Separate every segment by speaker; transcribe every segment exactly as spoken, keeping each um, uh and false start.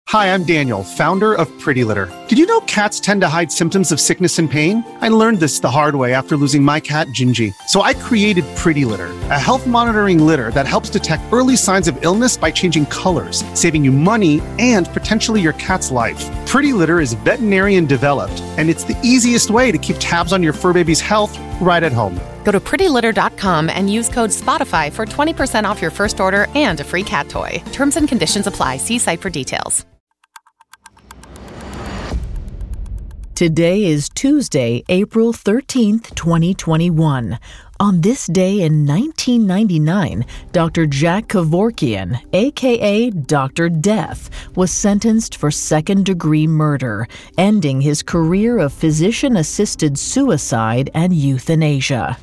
Speaker 1: Hi, I'm Daniel, founder of Pretty Litter. Did you know cats tend to hide symptoms of sickness and pain? I learned this the hard way after losing my cat, Gingy. So I created Pretty Litter, a health monitoring litter that helps detect early signs of illness by changing colors, saving you money and potentially your cat's life. Pretty Litter is veterinarian developed, and it's the easiest way to keep tabs on your fur baby's health right at home.
Speaker 2: Go to pretty litter dot com and use code SPOTIFY for twenty percent off your first order and a free cat toy. Terms and conditions apply. See site for details.
Speaker 3: Today is Tuesday, April thirteenth, twenty twenty-one. On this day in nineteen ninety-nine, Doctor Jack Kevorkian, aka Doctor Death, was sentenced for second-degree murder, ending his career of physician-assisted suicide and euthanasia.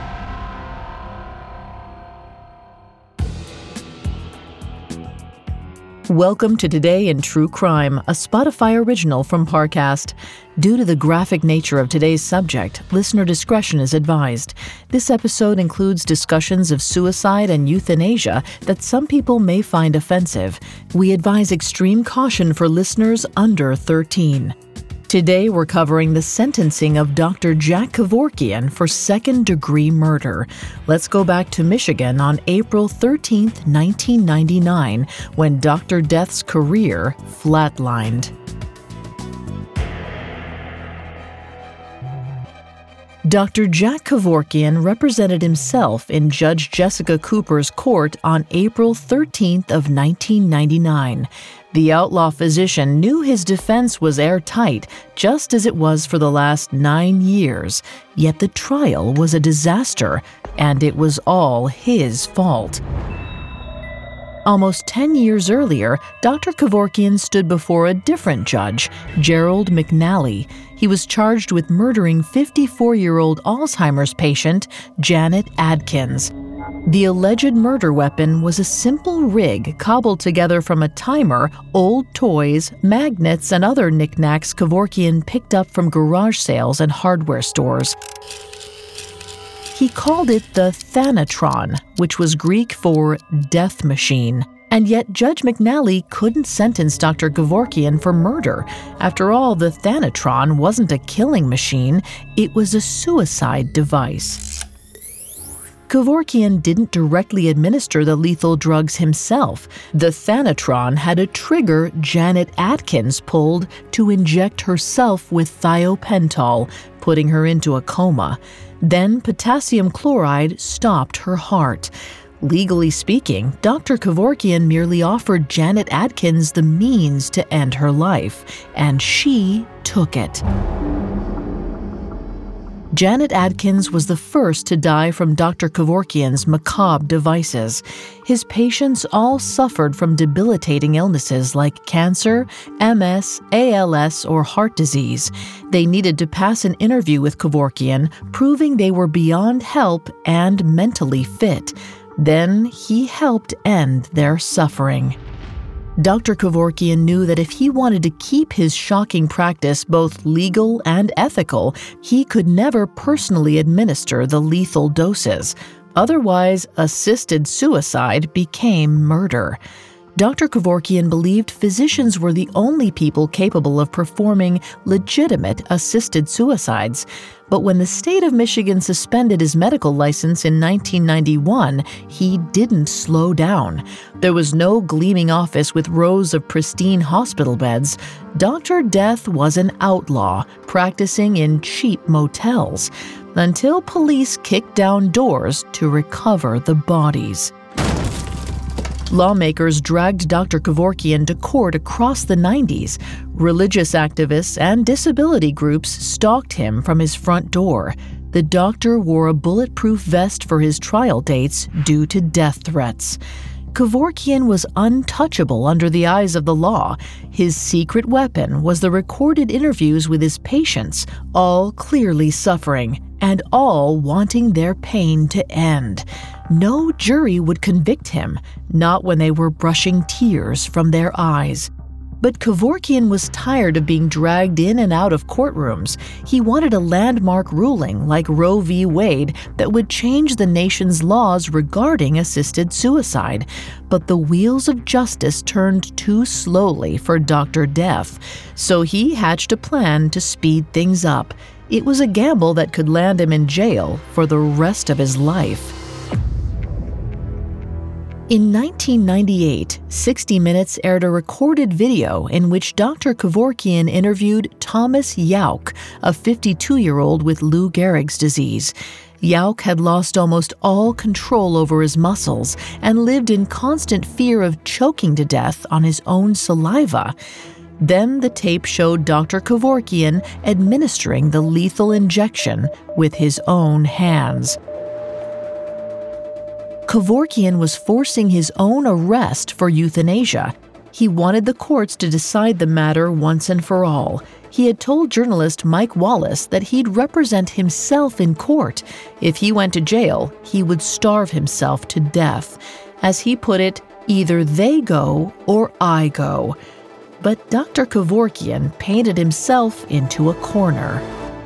Speaker 3: Welcome to Today in True Crime, a Spotify original from Parcast. Due to the graphic nature of today's subject, listener discretion is advised. This episode includes discussions of suicide and euthanasia that some people may find offensive. We advise extreme caution for listeners under thirteen. Today, we're covering the sentencing of Doctor Jack Kevorkian for second-degree murder. Let's go back to Michigan on April thirteenth, nineteen ninety-nine, when Doctor Death's career flatlined. Doctor Jack Kevorkian represented himself in Judge Jessica Cooper's court on April thirteenth of nineteen ninety-nine. The outlaw physician knew his defense was airtight, just as it was for the last nine years. Yet the trial was a disaster, and it was all his fault. Almost ten years earlier, Doctor Kevorkian stood before a different judge, Gerald McNally. He was charged with murdering fifty-four-year-old Alzheimer's patient, Janet Adkins. The alleged murder weapon was a simple rig cobbled together from a timer, old toys, magnets, and other knickknacks Kevorkian picked up from garage sales and hardware stores. He called it the Thanatron, which was Greek for death machine. And yet Judge McNally couldn't sentence Doctor Kevorkian for murder. After all, the Thanatron wasn't a killing machine, it was a suicide device. Kevorkian didn't directly administer the lethal drugs himself. The Thanatron had a trigger Janet Adkins pulled to inject herself with thiopental, putting her into a coma. Then potassium chloride stopped her heart. Legally speaking, Doctor Kevorkian merely offered Janet Adkins the means to end her life, and she took it. Janet Adkins was the first to die from Doctor Kevorkian's macabre devices. His patients all suffered from debilitating illnesses like cancer, M S, A L S, or heart disease. They needed to pass an interview with Kevorkian, proving they were beyond help and mentally fit. Then he helped end their suffering. Doctor Kevorkian knew that if he wanted to keep his shocking practice both legal and ethical, he could never personally administer the lethal doses. Otherwise, assisted suicide became murder. Doctor Kevorkian believed physicians were the only people capable of performing legitimate assisted suicides. But when the state of Michigan suspended his medical license in nineteen ninety-one, he didn't slow down. There was no gleaming office with rows of pristine hospital beds. Doctor Death was an outlaw, practicing in cheap motels, until police kicked down doors to recover the bodies. Lawmakers dragged Doctor Kevorkian to court across the nineties. Religious activists and disability groups stalked him from his front door. The doctor wore a bulletproof vest for his trial dates due to death threats. Kevorkian was untouchable under the eyes of the law. His secret weapon was the recorded interviews with his patients, all clearly suffering, and all wanting their pain to end. No jury would convict him, not when they were brushing tears from their eyes. But Kevorkian was tired of being dragged in and out of courtrooms. He wanted a landmark ruling like Roe v. Wade that would change the nation's laws regarding assisted suicide. But the wheels of justice turned too slowly for Doctor Death, so he hatched a plan to speed things up. It was a gamble that could land him in jail for the rest of his life. In nineteen ninety-eight, sixty minutes aired a recorded video in which Doctor Kevorkian interviewed Thomas Yauch, a fifty-two-year-old with Lou Gehrig's disease. Yauch had lost almost all control over his muscles and lived in constant fear of choking to death on his own saliva. Then the tape showed Doctor Kevorkian administering the lethal injection with his own hands. Kevorkian was forcing his own arrest for euthanasia. He wanted the courts to decide the matter once and for all. He had told journalist Mike Wallace that he'd represent himself in court. If he went to jail, he would starve himself to death. As he put it, either they go or I go. But Doctor Kevorkian painted himself into a corner.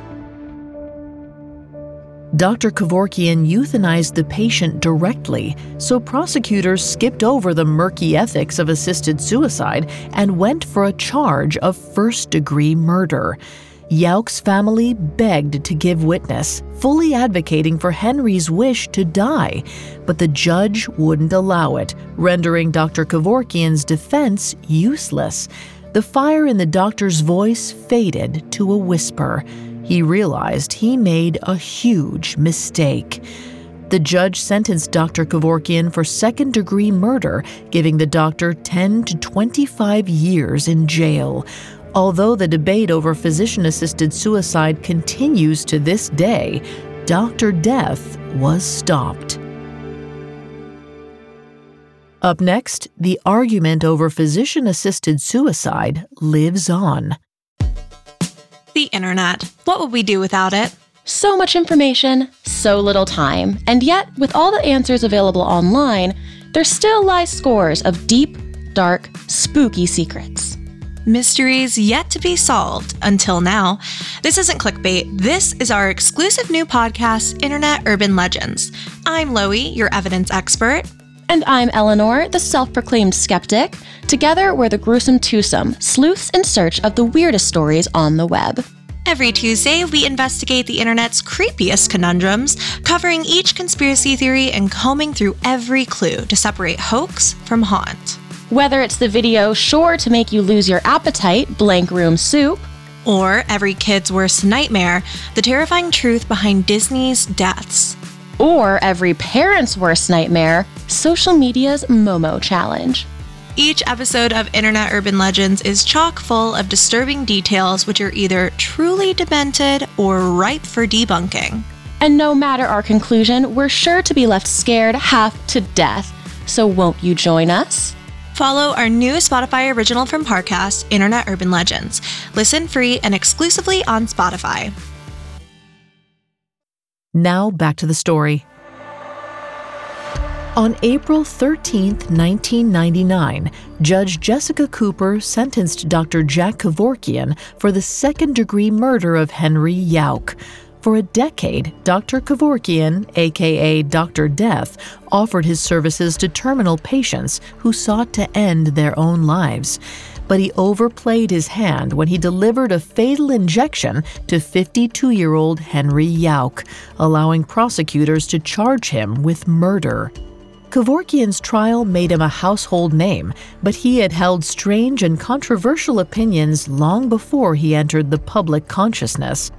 Speaker 3: Doctor Kevorkian euthanized the patient directly, so prosecutors skipped over the murky ethics of assisted suicide and went for a charge of first-degree murder. Yauch's family begged to give witness, fully advocating for Henry's wish to die, but the judge wouldn't allow it, rendering Doctor Kevorkian's defense useless. The fire in the doctor's voice faded to a whisper. He realized he made a huge mistake. The judge sentenced Doctor Kevorkian for second-degree murder, giving the doctor ten to twenty-five years in jail. Although the debate over physician-assisted suicide continues to this day, Doctor Death was stopped. Up next, the argument over physician-assisted suicide lives on.
Speaker 4: The internet. What would we do without it?
Speaker 5: So much information, so little time, and yet, with all the answers available online, there still lie scores of deep, dark, spooky secrets.
Speaker 4: Mysteries yet to be solved until now. This isn't clickbait. This is our exclusive new podcast, Internet Urban Legends. I'm Loie, your evidence expert.
Speaker 5: And I'm Eleanor, the self-proclaimed skeptic. Together, we're the gruesome twosome, sleuths in search of the weirdest stories on the web.
Speaker 4: Every Tuesday, we investigate the internet's creepiest conundrums, covering each conspiracy theory and combing through every clue to separate hoax from haunt.
Speaker 5: Whether it's the video sure to make you lose your appetite, Blank Room Soup,
Speaker 4: or every kid's worst nightmare, the terrifying truth behind Disney's deaths.
Speaker 5: Or every parent's worst nightmare, social media's Momo challenge.
Speaker 4: Each episode of Internet Urban Legends is chock full of disturbing details which are either truly demented or ripe for debunking.
Speaker 5: And no matter our conclusion, we're sure to be left scared half to death. So won't you join us?
Speaker 4: Follow our new Spotify original from Parcast, Internet Urban Legends. Listen free and exclusively on Spotify.
Speaker 3: Now back to the story. On April thirteenth, nineteen ninety-nine, Judge Jessica Cooper sentenced Doctor Jack Kevorkian for the second-degree murder of Henry Yauch. For a decade, Doctor Kevorkian, aka Doctor Death, offered his services to terminal patients who sought to end their own lives. But he overplayed his hand when he delivered a fatal injection to fifty-two-year-old Henry Yauch, allowing prosecutors to charge him with murder. Kevorkian's trial made him a household name, but he had held strange and controversial opinions long before he entered the public consciousness.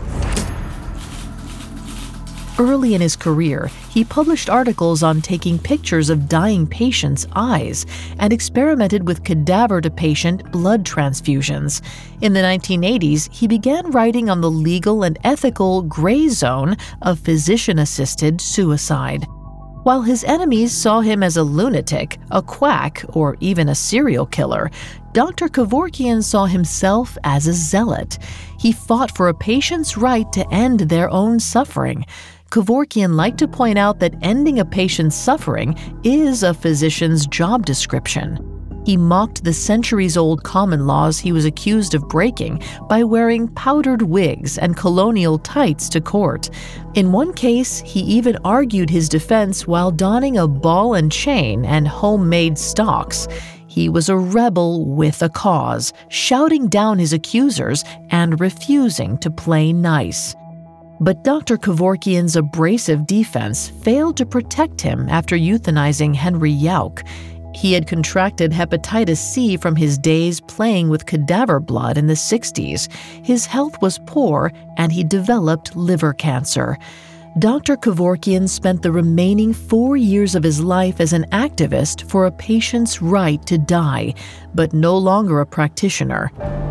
Speaker 3: Early in his career, he published articles on taking pictures of dying patients' eyes and experimented with cadaver-to-patient blood transfusions. In the nineteen eighties, he began writing on the legal and ethical gray zone of physician-assisted suicide. While his enemies saw him as a lunatic, a quack, or even a serial killer, Doctor Kevorkian saw himself as a zealot. He fought for a patient's right to end their own suffering. Kevorkian liked to point out that ending a patient's suffering is a physician's job description. He mocked the centuries-old common laws he was accused of breaking by wearing powdered wigs and colonial tights to court. In one case, he even argued his defense while donning a ball and chain and homemade stocks. He was a rebel with a cause, shouting down his accusers and refusing to play nice. But Doctor Kevorkian's abrasive defense failed to protect him after euthanizing Henry Yauk. He had contracted hepatitis C from his days playing with cadaver blood in the sixties. His health was poor, and he developed liver cancer. Doctor Kevorkian spent the remaining four years of his life as an activist for a patient's right to die, but no longer a practitioner.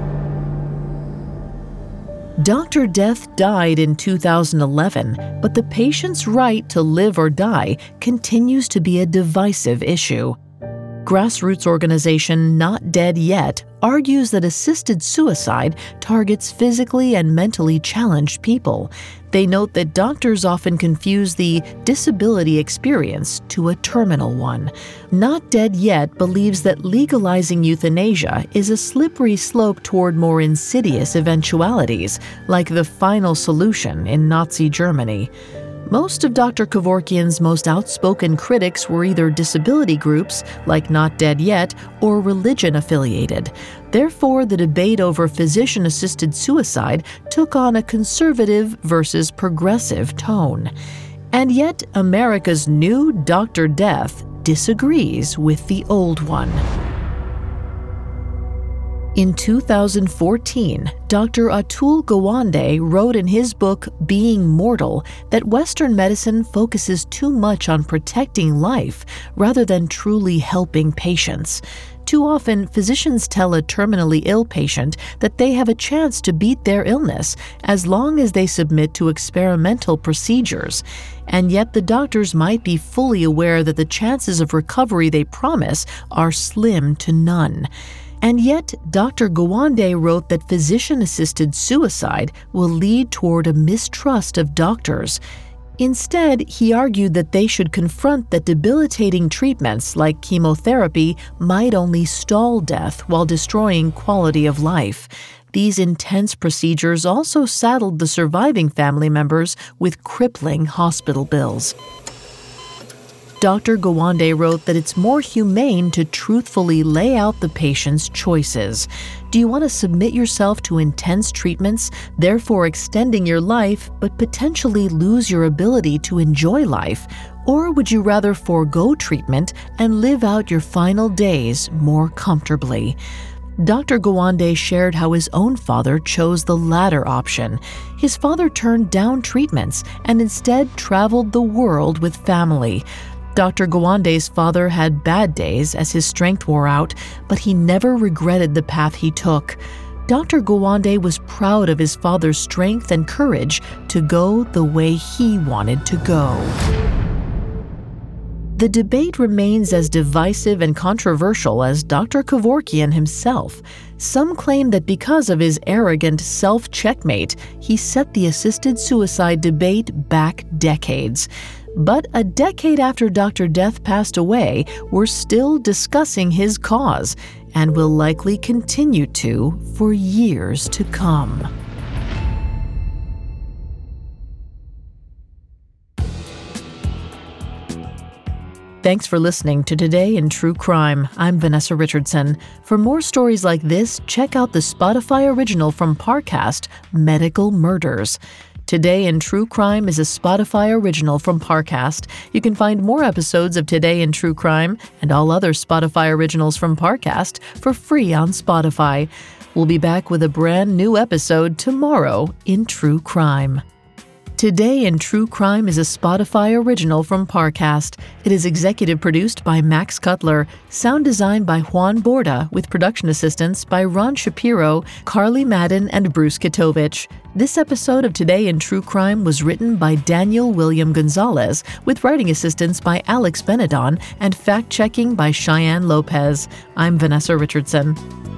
Speaker 3: Doctor Death died in two thousand eleven, but the patient's right to live or die continues to be a divisive issue. Grassroots organization Not Dead Yet argues that assisted suicide targets physically and mentally challenged people. They note that doctors often confuse the disability experience to a terminal one. Not Dead Yet believes that legalizing euthanasia is a slippery slope toward more insidious eventualities, like the final solution in Nazi Germany. Most of Doctor Kevorkian's most outspoken critics were either disability groups, like Not Dead Yet, or religion-affiliated. Therefore, the debate over physician-assisted suicide took on a conservative versus progressive tone. And yet, America's new Doctor Death disagrees with the old one. In two thousand fourteen, Doctor Atul Gawande wrote in his book Being Mortal that Western medicine focuses too much on protecting life rather than truly helping patients. Too often, physicians tell a terminally ill patient that they have a chance to beat their illness as long as they submit to experimental procedures. And yet the doctors might be fully aware that the chances of recovery they promise are slim to none. And yet, Doctor Gawande wrote that physician-assisted suicide will lead toward a mistrust of doctors. Instead, he argued that they should confront that debilitating treatments like chemotherapy might only stall death while destroying quality of life. These intense procedures also saddled the surviving family members with crippling hospital bills. Doctor Gawande wrote that it's more humane to truthfully lay out the patient's choices. Do you want to submit yourself to intense treatments, therefore extending your life, but potentially lose your ability to enjoy life? Or would you rather forego treatment and live out your final days more comfortably? Doctor Gawande shared how his own father chose the latter option. His father turned down treatments and instead traveled the world with family. Doctor Gawande's father had bad days as his strength wore out, but he never regretted the path he took. Doctor Gawande was proud of his father's strength and courage to go the way he wanted to go. The debate remains as divisive and controversial as Doctor Kevorkian himself. Some claim that because of his arrogant self-checkmate, he set the assisted suicide debate back decades. But a decade after Doctor Death passed away, we're still discussing his cause, and will likely continue to for years to come. Thanks for listening to Today in True Crime. I'm Vanessa Richardson. For more stories like this, check out the Spotify original from Parcast, Medical Murders. Today in True Crime is a Spotify original from Parcast. You can find more episodes of Today in True Crime and all other Spotify originals from Parcast for free on Spotify. We'll be back with a brand new episode tomorrow in True Crime. Today in True Crime is a Spotify original from Parcast. It is executive produced by Max Cutler, sound designed by Juan Borda, with production assistance by Ron Shapiro, Carly Madden, and Bruce Kitovich. This episode of Today in True Crime was written by Daniel William Gonzalez, with writing assistance by Alex Benedon and fact-checking by Cheyenne Lopez. I'm Vanessa Richardson.